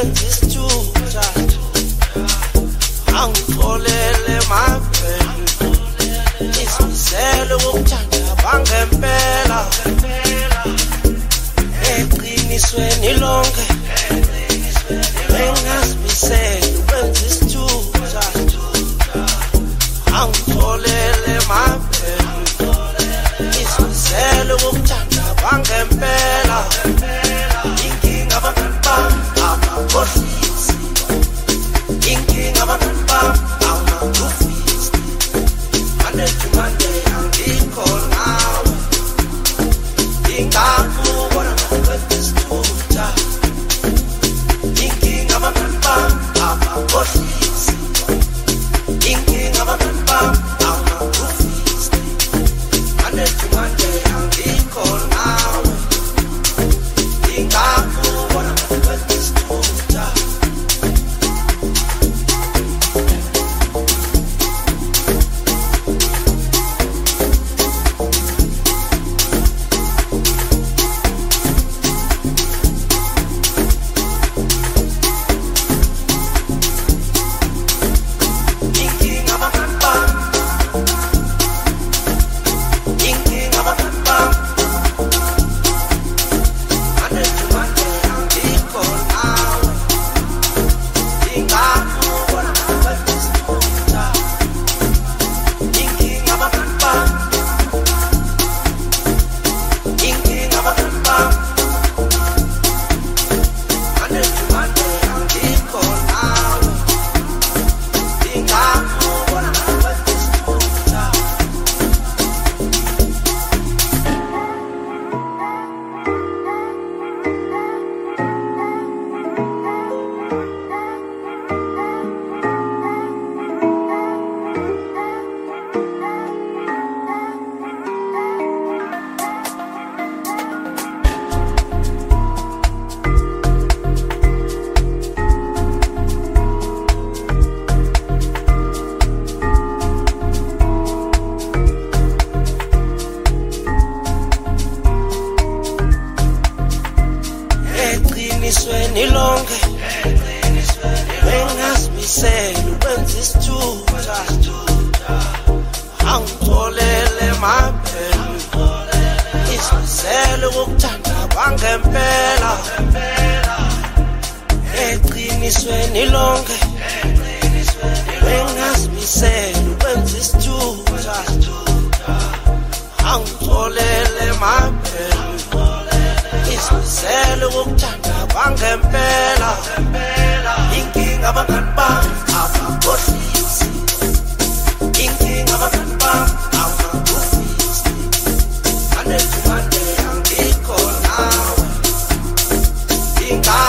wenza isithutha angitholele mabhelu isizele ukuthanda bangempela eqinisweni lonke bengazimisele wenza isithutha angitholele mabhelu isizele ukuthanda bangempela inkinga abakhohlisi inkinga abakufisi Monday to Monday angikho nawe ingakubona ngokwesithutha inkinga abakhohlisi inkinga abakufisi Monday to Monday angikho nawe ingakubona ngokwesithutha eqinisweni lonke bengazimisele wenza isithutha angitholele mabhelu isizele ukuthanda bangempela eqinisweni lonke bengazimisele wenza isithutha angitholele mabhelu isizele ukuthanda bangempela inkinga abakhohlisi inkinga abakufisi Monday to Monday angikho nawe inkinga